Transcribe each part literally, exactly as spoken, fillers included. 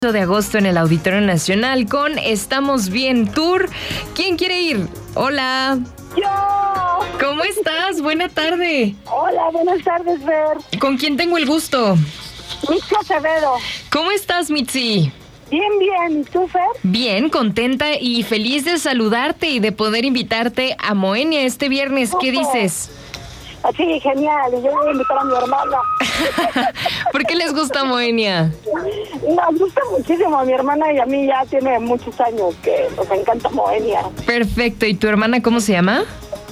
de agosto en el Auditorio Nacional con Estamos Bien Tour. ¿Quién quiere ir? Hola. ¡Yo! ¿Cómo estás? Buena tarde. Hola, buenas tardes, Fer. ¿Con quién tengo el gusto? Mitzi Acevedo. ¿Cómo estás, Mitzi? Bien, bien. ¿Y tú, Fer? Bien, contenta y feliz de saludarte y de poder invitarte a Moenia este viernes. ¿Qué dices? Así, genial. Y yo voy a invitar a mi hermana. ¿Por qué les gusta Moenia? Nos gusta muchísimo. A mi hermana y a mí ya tiene muchos años que nos encanta Moenia. Perfecto. ¿Y tu hermana cómo se llama?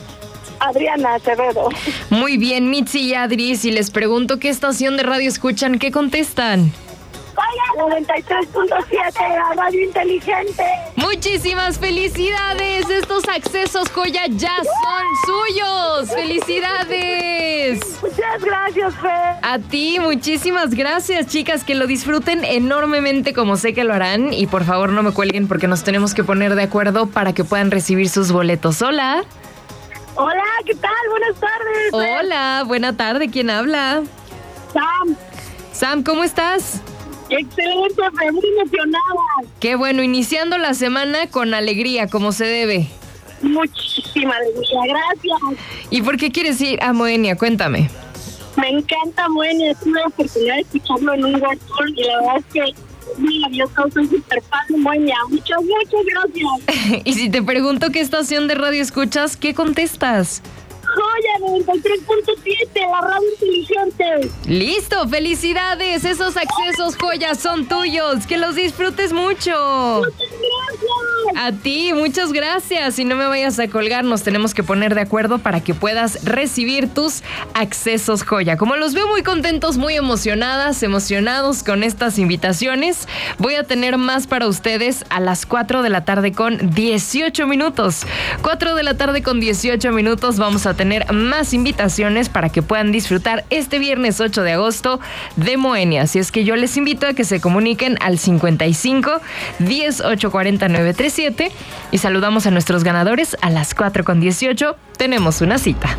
Adriana Acevedo. Muy bien, Mitzi y Adri. Si les pregunto qué estación de radio escuchan, ¿qué contestan? noventa y tres punto siete, la radio inteligente. Muchísimas felicidades. Estos accesos joya ya son suyos. ¡Felicidades! Muchas gracias, Fer. A ti, muchísimas gracias, chicas. Que lo disfruten enormemente como sé que lo harán. Y por favor no me cuelguen porque nos tenemos que poner de acuerdo para que puedan recibir sus boletos. Hola. Hola, ¿qué tal? Buenas tardes, Fer. Hola, buena tarde. ¿Quién habla? Sam. Sam, ¿cómo estás? Excelente, Fer. Muy emocionada. Qué bueno, iniciando la semana con alegría, como se debe. Muchísima alegría, gracias. ¿Y por qué quieres ir a Moenia? Cuéntame. Me encanta Moenia, tuve la oportunidad de escucharlo en un World Tour y la verdad es que es maravilloso, soy súper fan de Moenia. Muchas, muchas gracias. Y si te pregunto qué estación de radio escuchas, ¿qué contestas? Joya noventa y tres punto siete, la radio inteligente. ¡Listo! ¡Felicidades! Esos accesos joyas son tuyos. ¡Que los disfrutes mucho! Muchas gracias. A ti, muchas gracias. Y no me vayas a colgar, nos tenemos que poner de acuerdo para que puedas recibir tus accesos joya. Como los veo muy contentos, muy emocionadas, emocionados con estas invitaciones, voy a tener más para ustedes a las cuatro de la tarde con dieciocho minutos. cuatro de la tarde con dieciocho minutos vamos a tener más invitaciones para que puedan disfrutar este viernes ocho de agosto de Moenia. Así es que yo les invito a que se comuniquen al cincuenta y cinco, diez, ocho cuarenta, nueve treinta y siete y saludamos a nuestros ganadores a las cuatro con dieciocho. Tenemos una cita.